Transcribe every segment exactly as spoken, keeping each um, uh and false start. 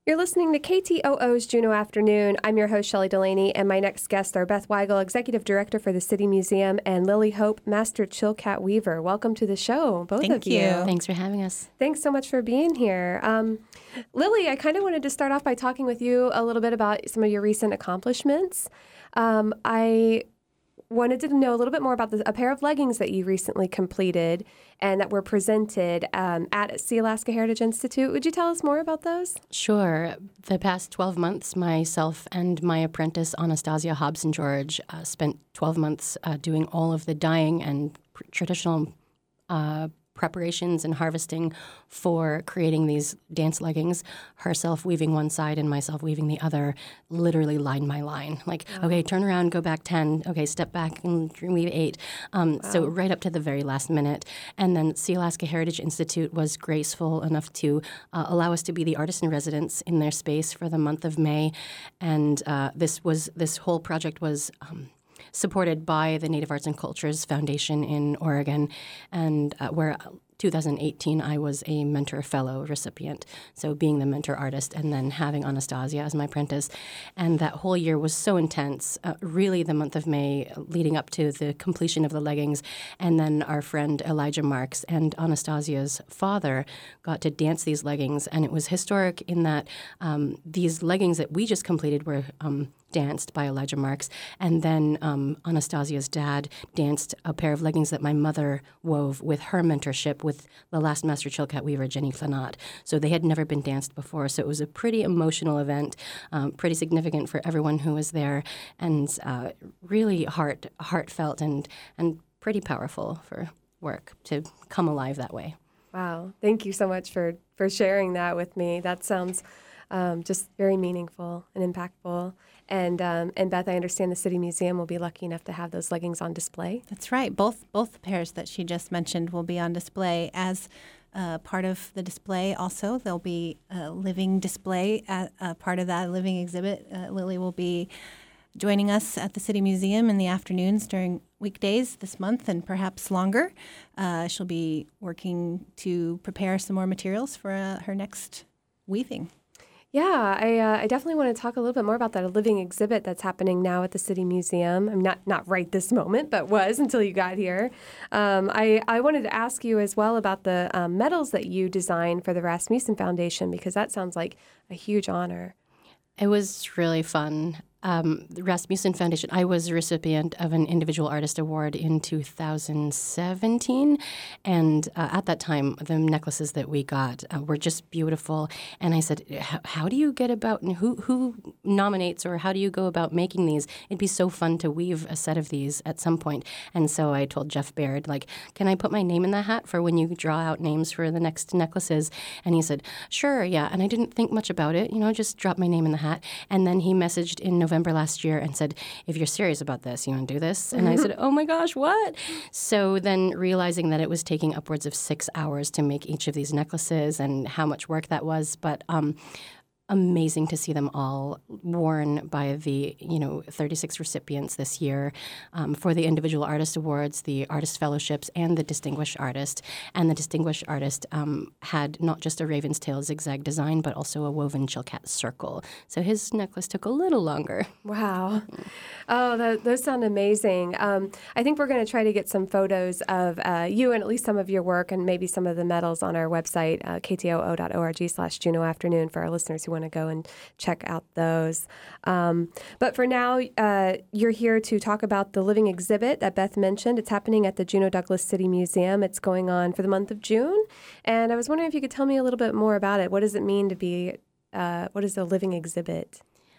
You're listening to K T O O's Juneau Afternoon. I'm your host, Shelley Delaney, and my next guests are Beth Weigel, Executive Director for the City Museum, and Lily Hope, Master Chilkat Weaver. Welcome to the show, both Thank of you. you. Thanks for having us. Thanks so much for being here. Um, Lily, I kind of wanted to start off by talking with you a little bit about some of your recent accomplishments. Um, I wanted to know a little bit more about the, a pair of leggings that you recently completed and that were presented um, at Sealaska Heritage Institute. Would you tell us more about those? Sure. The past twelve months, myself and my apprentice, Anastasia Hobson George, uh, spent twelve months uh, doing all of the dyeing and pr- traditional uh, preparations and harvesting for creating these dance leggings, herself weaving one side and myself weaving the other, literally line by line. Like, wow. Okay, turn around, go back ten. Okay, step back and weave eight. Um, wow. So right up to the very last minute. And then Sealaska Heritage Institute was graceful enough to uh, allow us to be the artist in residence in their space for the month of May. And uh, this was this whole project was Um, supported by the Native Arts and Cultures Foundation in Oregon, and uh, where two thousand eighteen I was a mentor fellow recipient. So being the mentor artist and then having Anastasia as my apprentice. And that whole year was so intense, uh, really the month of May leading up to the completion of the leggings. And then our friend Elijah Marks and Anastasia's father got to dance these leggings. And it was historic in that um, these leggings that we just completed were um, danced by Elijah Marks, and then um, Anastasia's dad danced a pair of leggings that my mother wove with her mentorship with the last Master Chilkat weaver, Jenny Clanat. So they had never been danced before, so it was a pretty emotional event, um, pretty significant for everyone who was there, and uh, really heart heartfelt and, and pretty powerful for work to come alive that way. Wow. Thank you so much for, for sharing that with me. That sounds um, just very meaningful and impactful. And um, and Beth, I understand the City Museum will be lucky enough to have those leggings on display. That's right. Both both pairs that she just mentioned will be on display as uh, part of the display. Also, there'll be a living display at uh, part of that living exhibit. Uh, Lily will be joining us at the City Museum in the afternoons during weekdays this month and perhaps longer. Uh, she'll be working to prepare some more materials for uh, her next weaving. Yeah, I uh, I definitely want to talk a little bit more about that living exhibit that's happening now at the City Museum. I'm not not right this moment, but was until you got here. Um, I, I wanted to ask you as well about the um, medals that you designed for the Rasmussen Foundation, because that sounds like a huge honor. It was really fun. Um, the Rasmussen Foundation, I was a recipient of an Individual Artist Award in two thousand seventeen, and uh, at that time, the necklaces that we got uh, were just beautiful, and I said, how do you get about, and who, who nominates, or how do you go about making these? It'd be so fun to weave a set of these at some point, and so I told Jeff Baird, like, can I put my name in the hat for when you draw out names for the next necklaces? And he said, sure, yeah, and I didn't think much about it, you know, just drop my name in the hat, and then he messaged in November November last year and said, if you're serious about this, you want to do this? And I said, oh my gosh, what? So then realizing that it was taking upwards of six hours to make each of these necklaces and how much work that was, but um, amazing to see them all worn by the, you know, thirty-six recipients this year um, for the Individual Artist Awards, the Artist Fellowships, and the Distinguished Artist. And the Distinguished Artist um, had not just a Raven's Tail zigzag design, but also a woven Chilkat circle. So his necklace took a little longer. Wow. Oh, that, those sound amazing. Um, I think we're going to try to get some photos of uh, you and at least some of your work and maybe some of the medals on our website, uh, k t o o dot org slash Juneau Afternoon, for our listeners who want to go and check out those. Um, but for now, uh, you're here to talk about the living exhibit that Beth mentioned. It's happening at the Juneau Douglas City Museum. It's going on for the month of June. And I was wondering if you could tell me a little bit more about it. What does it mean to be, uh, what is a living exhibit?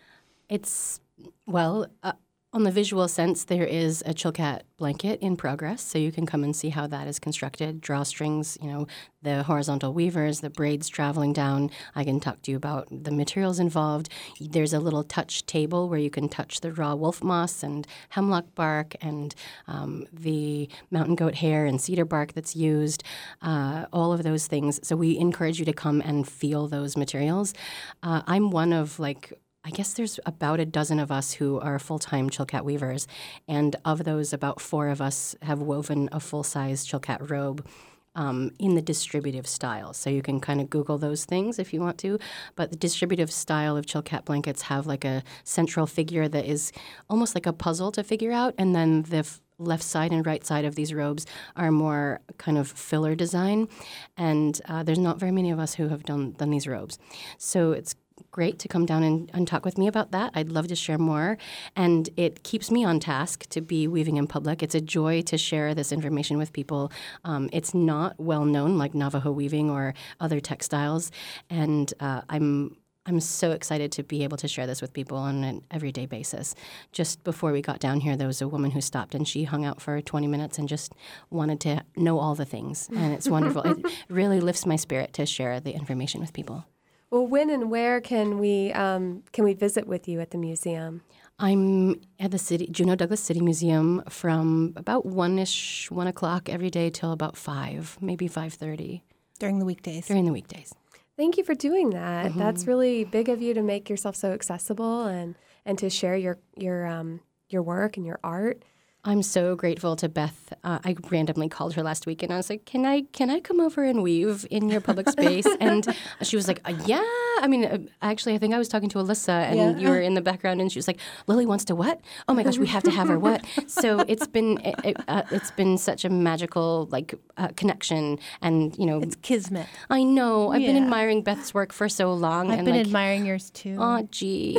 It's, well, uh, on the visual sense, there is a Chilkat blanket in progress, so you can come and see how that is constructed. Drawstrings, you know, the horizontal weavers, the braids traveling down. I can talk to you about the materials involved. There's a little touch table where you can touch the raw wolf moss and hemlock bark and um, the mountain goat hair and cedar bark that's used, uh, all of those things. So we encourage you to come and feel those materials. Uh, I'm one of, like, I guess there's about a dozen of us who are full-time Chilkat weavers, and of those, about four of us have woven a full-size Chilkat robe. um, in the distributive style. So you can kind of Google those things if you want to. But the distributive style of Chilkat blankets have like a central figure that is almost like a puzzle to figure out, and then the f- left side and right side of these robes are more kind of filler design. And uh, there's not very many of us who have done, done these robes. So it's great to come down and, and talk with me about that. I'd love to share more. And it keeps me on task to be weaving in public. It's a joy to share this information with people. Um, it's not well known like Navajo weaving or other textiles. And uh, I'm I'm so excited to be able to share this with people on an everyday basis. Just before we got down here, there was a woman who stopped and she hung out for twenty minutes and just wanted to know all the things. And it's wonderful. It really lifts my spirit to share the information with people. Well, when and where can we um, can we visit with you at the museum? I'm at the city Juneau Douglas City Museum from about one-ish, one o'clock every day till about five, maybe five thirty. During the weekdays. During the weekdays. Thank you for doing that. Mm-hmm. That's really big of you to make yourself so accessible and, and to share your your um, your work and your art. I'm so grateful to Beth. Uh, I randomly called her last week and I was like, "Can I can I come over and weave in your public space?" And she was like, uh, "Yeah." I mean, uh, actually, I think I was talking to Alyssa and Yeah. you were in the background, and she was like, "Lily wants to what? Oh my gosh, we have to have her what?" So it's been it, it, uh, it's been such a magical like uh, connection, and you know, It's kismet. I know I've been Yeah. admiring Beth's work for so long. I've and been like, admiring yours too. oh, gee.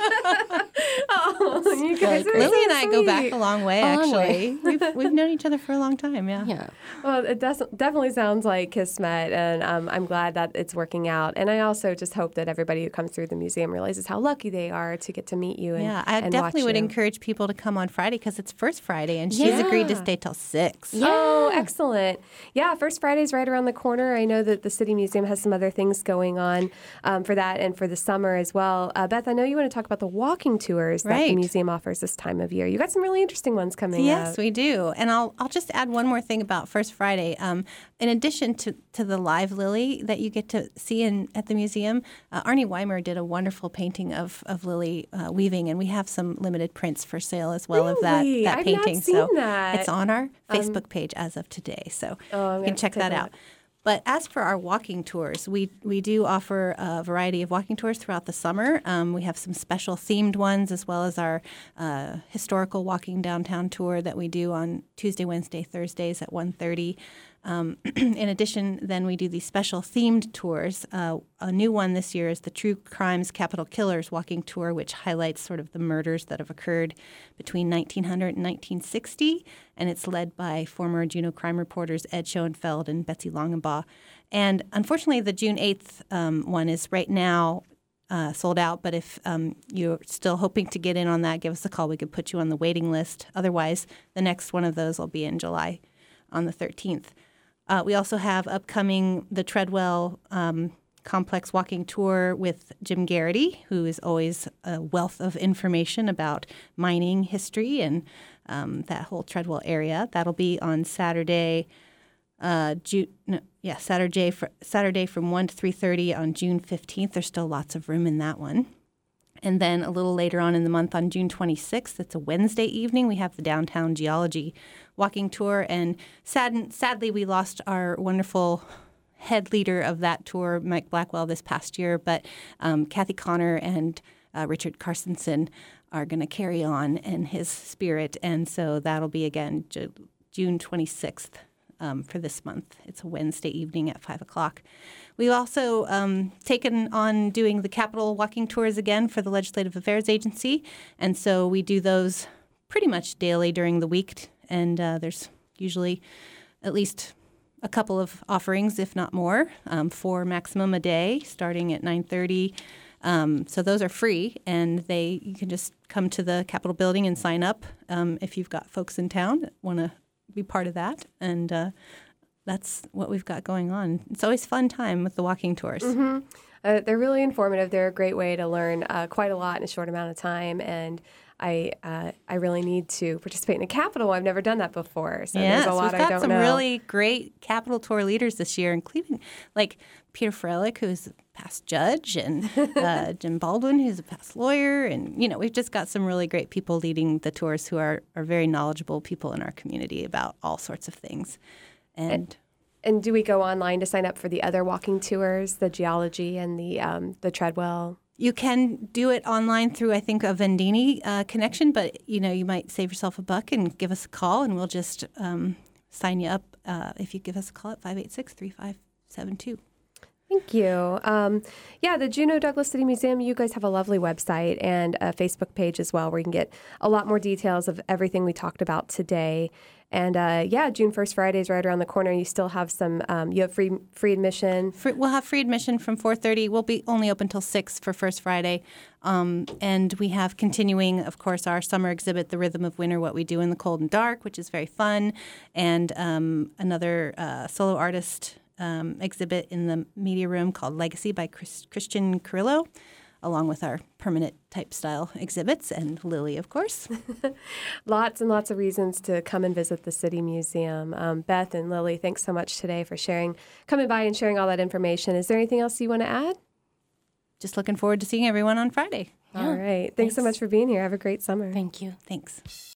Oh, you guys are Lily so and I go back sweet. a long way, A long actually. we've, we've known each other for a long time, yeah. Yeah. Well, it does, definitely sounds like Kismet, and um, I'm glad that it's working out. And I also just hope that everybody who comes through the museum realizes how lucky they are to get to meet you and Yeah, I and definitely watch would you. encourage people to come on Friday because it's First Friday, and she's Yeah. agreed to stay till six. Yeah. Oh, excellent. Yeah, First Friday's right around the corner. I know that the City Museum has some other things going on um, for that and for the summer as well. Uh, Beth, I know you want to talk about the walking tours that the Right. museum offers this time of year. You got some really interesting ones coming Yes, up. we do. And I'll I'll just add one more thing about First Friday. Um, in addition to, to the live Lily that you get to see in at the museum, uh, Arnie Weimer did a wonderful painting of, of Lily uh, weaving, and we have some limited prints for sale as well of that, Really? that I've not painting. seen so that. it's on our Facebook page as of today. So Oh, I'm you gonna can check take a that out. look. But as for our walking tours, we, we do offer a variety of walking tours throughout the summer. Um, we have some special themed ones, as well as our uh, historical walking downtown tour that we do on Tuesday, Wednesday, Thursdays at one thirty. Um, in addition, then we do these special themed tours. Uh, a new one this year is the True Crimes Capital Killers Walking Tour, which highlights sort of the murders that have occurred between nineteen hundred and nineteen sixty, and it's led by former Juneau crime reporters Ed Schoenfeld and Betsy Longenbaugh. And unfortunately, the June eighth um, one is right now uh, sold out, but if um, you're still hoping to get in on that, give us a call. We could put you on the waiting list. Otherwise, the next one of those will be in July on the thirteenth. Uh, we also have upcoming the Treadwell um, Complex Walking Tour with Jim Garrity, who is always a wealth of information about mining history and um, that whole Treadwell area. That'll be on Saturday, uh, June, no, yeah, Saturday, fr- Saturday from one to three thirty on June fifteenth. There's still lots of room in that one. And then a little later on in the month on June twenty-sixth, it's a Wednesday evening, we have the Downtown Geology Walking Tour. And sad, sadly, we lost our wonderful head leader of that tour, Mike Blackwell, this past year. But um, Kathy Connor and uh, Richard Carstensen are going to carry on in his spirit. And so that'll be, again, Ju- June twenty-sixth. Um, for this month. It's a Wednesday evening at five o'clock. We've also um, taken on doing the Capitol walking tours again for the Legislative Affairs Agency, and so we do those pretty much daily during the week, and uh, there's usually at least a couple of offerings, if not more, um, for maximum a day, starting at nine thirty. Um, so those are free, and they you can just come to the Capitol building and sign up um, if you've got folks in town that want to be part of that, and uh, that's what we've got going on. It's always fun time with the walking tours. Mm-hmm. Uh, they're really informative. They're a great way to learn uh, quite a lot in a short amount of time, and I uh, I really need to participate in a Capitol. I've never done that before, so Yes, there's a lot we've got I don't some know. really great Capitol tour leaders this year, including like Peter Freilich, who's a past judge, and uh, Jim Baldwin, who's a past lawyer, and you know we've just got some really great people leading the tours who are are very knowledgeable people in our community about all sorts of things, and. And do we go online to sign up for the other walking tours, the geology and the um, the Treadwell? You can do it online through, I think, a Vendini uh, connection, but, you know, you might save yourself a buck and give us a call, and we'll just um, sign you up uh, if you give us a call at five eight six, three five seven two. Thank you. Um, yeah, the Juneau Douglas City Museum, you guys have a lovely website and a Facebook page as well where you can get a lot more details of everything we talked about today. And uh, yeah, June first Friday is right around the corner. You still have some, um, you have free free admission. Free, we'll have free admission from four thirty. We'll be only open till six for First Friday. Um, and we have continuing, of course, our summer exhibit, The Rhythm of Winter, What We Do in the Cold and Dark, which is very fun. And um, another uh, solo artist um, exhibit in the media room called Legacy by Chris, Christian Carrillo, along with our permanent type style exhibits and Lily, of course. Lots and lots of reasons to come and visit the City Museum. Um, Beth and Lily, thanks so much today for sharing, coming by and sharing all that information. Is there anything else you want to add? Just looking forward to seeing everyone on Friday. Yeah. All right. Thanks, Thanks so much for being here. Have a great summer. Thank you. Thanks.